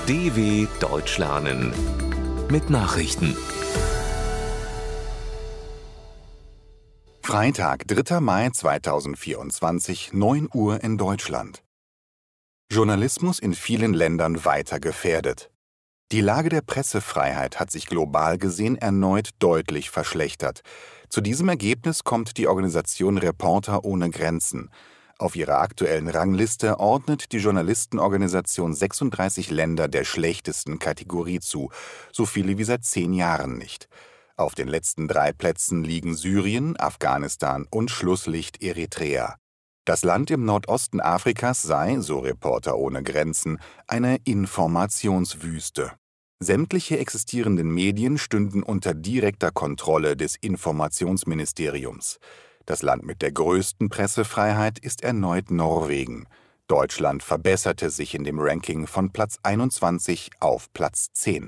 DW Deutsch lernen mit Nachrichten. Freitag, 3. Mai 2024, 9 Uhr in Deutschland. Journalismus in vielen Ländern weiter gefährdet. Die Lage der Pressefreiheit hat sich global gesehen erneut deutlich verschlechtert. Zu diesem Ergebnis kommt die Organisation Reporter ohne Grenzen. Auf ihrer aktuellen Rangliste ordnet die Journalistenorganisation 36 Länder der schlechtesten Kategorie zu, so viele wie seit 10 Jahren nicht. Auf den letzten 3 Plätzen liegen Syrien, Afghanistan und Schlusslicht Eritrea. Das Land im Nordosten Afrikas sei, so Reporter ohne Grenzen, eine Informationswüste. Sämtliche existierenden Medien stünden unter direkter Kontrolle des Informationsministeriums. Das Land mit der größten Pressefreiheit ist erneut Norwegen. Deutschland verbesserte sich in dem Ranking von Platz 21 auf Platz 10.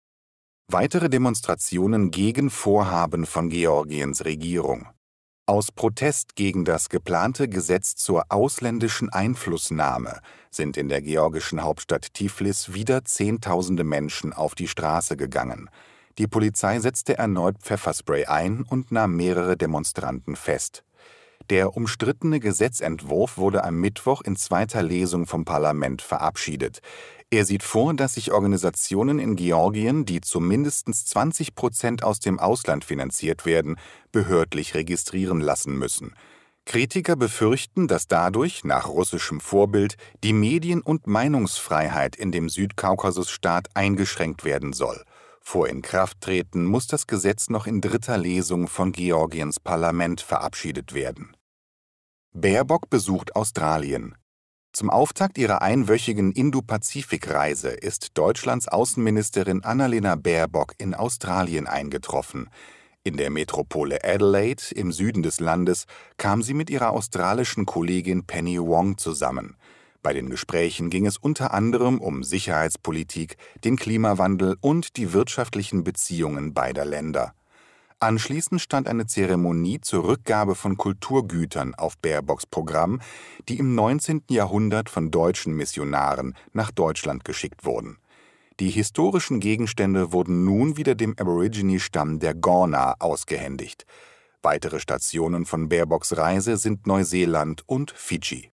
Weitere Demonstrationen gegen Vorhaben von Georgiens Regierung. Aus Protest gegen das geplante Gesetz zur ausländischen Einflussnahme sind in der georgischen Hauptstadt Tiflis wieder Zehntausende Menschen auf die Straße gegangen. Die Polizei setzte erneut Pfefferspray ein und nahm mehrere Demonstranten fest. Der umstrittene Gesetzentwurf wurde am Mittwoch in 2. Lesung vom Parlament verabschiedet. Er sieht vor, dass sich Organisationen in Georgien, die zu mindestens 20% aus dem Ausland finanziert werden, behördlich registrieren lassen müssen. Kritiker befürchten, dass dadurch, nach russischem Vorbild, die Medien- und Meinungsfreiheit in dem Südkaukasusstaat eingeschränkt werden soll. Vor Inkrafttreten muss das Gesetz noch in 3. Lesung von Georgiens Parlament verabschiedet werden. Baerbock besucht Australien. Zum Auftakt ihrer einwöchigen Indo-Pazifik-Reise ist Deutschlands Außenministerin Annalena Baerbock in Australien eingetroffen. In der Metropole Adelaide im Süden des Landes kam sie mit ihrer australischen Kollegin Penny Wong zusammen. Bei den Gesprächen ging es unter anderem um Sicherheitspolitik, den Klimawandel und die wirtschaftlichen Beziehungen beider Länder. Anschließend stand eine Zeremonie zur Rückgabe von Kulturgütern auf Baerbocks Programm, die im 19. Jahrhundert von deutschen Missionaren nach Deutschland geschickt wurden. Die historischen Gegenstände wurden nun wieder dem Aborigine-Stamm der Kaurna ausgehändigt. Weitere Stationen von Baerbocks Reise sind Neuseeland und Fidschi.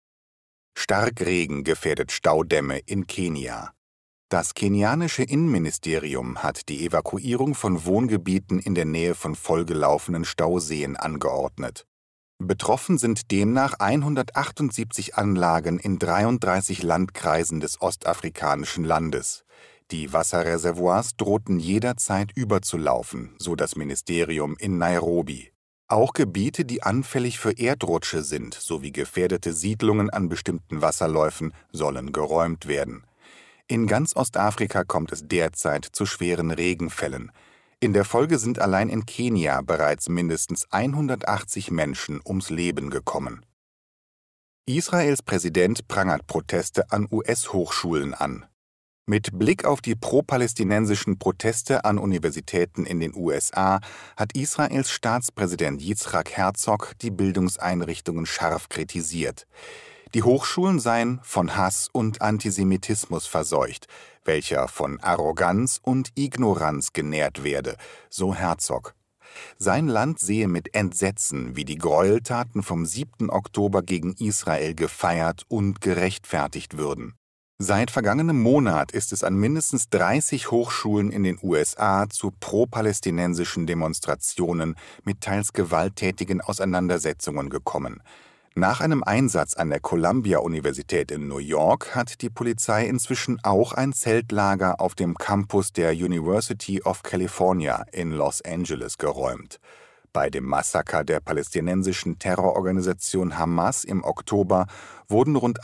Starkregen gefährdet Staudämme in Kenia. Das kenianische Innenministerium hat die Evakuierung von Wohngebieten in der Nähe von vollgelaufenen Stauseen angeordnet. Betroffen sind demnach 178 Anlagen in 33 Landkreisen des ostafrikanischen Landes. Die Wasserreservoirs drohten jederzeit überzulaufen, so das Ministerium in Nairobi. Auch Gebiete, die anfällig für Erdrutsche sind, sowie gefährdete Siedlungen an bestimmten Wasserläufen, sollen geräumt werden. In ganz Ostafrika kommt es derzeit zu schweren Regenfällen. In der Folge sind allein in Kenia bereits mindestens 180 Menschen ums Leben gekommen. Israels Präsident prangert Proteste an US-Hochschulen an. Mit Blick auf die pro-palästinensischen Proteste an Universitäten in den USA hat Israels Staatspräsident Yitzhak Herzog die Bildungseinrichtungen scharf kritisiert. Die Hochschulen seien von Hass und Antisemitismus verseucht, welcher von Arroganz und Ignoranz genährt werde, so Herzog. Sein Land sehe mit Entsetzen, wie die Gräueltaten vom 7. Oktober gegen Israel gefeiert und gerechtfertigt würden. Seit vergangenem Monat ist es an mindestens 30 Hochschulen in den USA zu pro-palästinensischen Demonstrationen mit teils gewalttätigen Auseinandersetzungen gekommen. Nach einem Einsatz an der Columbia-Universität in New York hat die Polizei inzwischen auch ein Zeltlager auf dem Campus der University of California in Los Angeles geräumt. Bei dem Massaker der palästinensischen Terrororganisation Hamas im Oktober wurden rund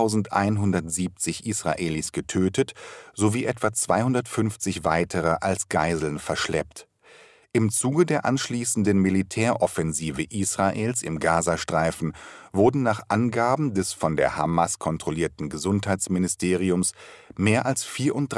1170 Israelis getötet sowie etwa 250 weitere als Geiseln verschleppt. Im Zuge der anschließenden Militäroffensive Israels im Gazastreifen wurden nach Angaben des von der Hamas kontrollierten Gesundheitsministeriums mehr als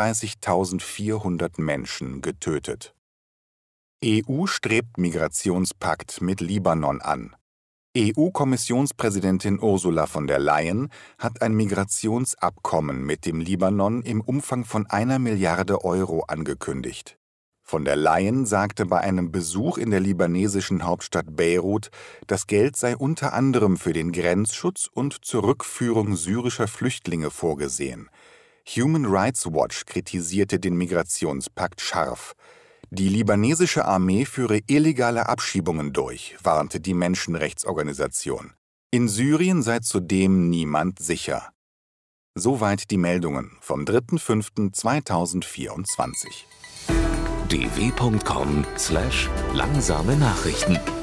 34.400 Menschen getötet. EU strebt Migrationspakt mit Libanon an. EU-Kommissionspräsidentin Ursula von der Leyen hat ein Migrationsabkommen mit dem Libanon im Umfang von 1 Milliarde Euro angekündigt. Von der Leyen sagte bei einem Besuch in der libanesischen Hauptstadt Beirut, das Geld sei unter anderem für den Grenzschutz und zur Rückführung syrischer Flüchtlinge vorgesehen. Human Rights Watch kritisierte den Migrationspakt scharf. Die libanesische Armee führe illegale Abschiebungen durch, warnte die Menschenrechtsorganisation. In Syrien sei zudem niemand sicher. Soweit die Meldungen vom 3.5.2024. dw.com/langsame Nachrichten